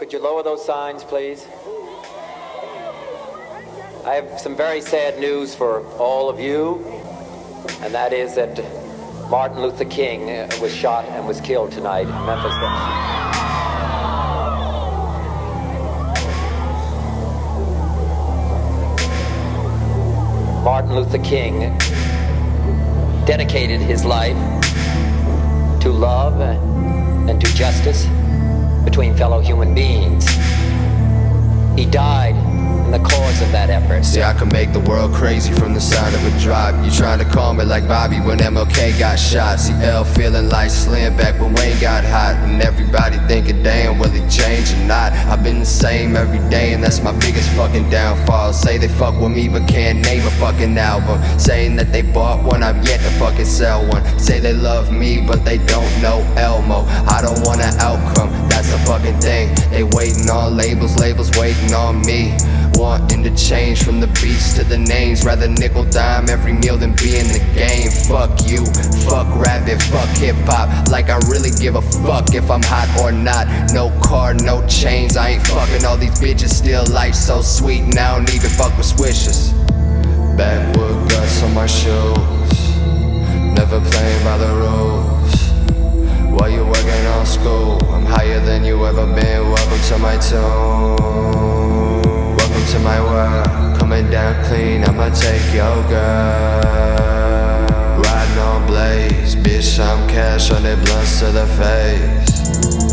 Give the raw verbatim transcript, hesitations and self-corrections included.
could you lower those signs, please? I have some very sad news for all of you, and that is that Martin Luther King was shot and was killed tonight in Memphis. Martin Luther King dedicated his life to love and to justice between fellow human beings. He died in the cause of that effort. See, I can make the world crazy from the sound of a drop. You trying to call me like Bobby when M L K got shot. See L feeling like Slim back when Wayne got hot. And everybody thinking, damn, will he change or not? I've been the same every day, and that's my biggest fucking downfall. Say they fuck with me but can't name a fucking album. Saying that they bought one, I've yet to fucking sell one. Say they love me but they don't know Elmo. I don't want an outcome, that's the fucking thing. They waiting on labels, labels waiting on me. Wanting to change from the beats to the names. Rather nickel dime every meal than be in the game. Fuck you, fuck rapping, fuck hip-hop. Like I really give a fuck if I'm hot or not. No car, no chains, I ain't fucking all these bitches. Still life so sweet and I don't even fuck with swishers. Backwood guts on my shoes, never playing by the rules. While you working on school, I'm higher than you ever been. Welcome to my tomb. Welcome to my world, coming down clean, I'ma take your girl. Riding on blaze, bitch I'm cash, on their blunts to the face.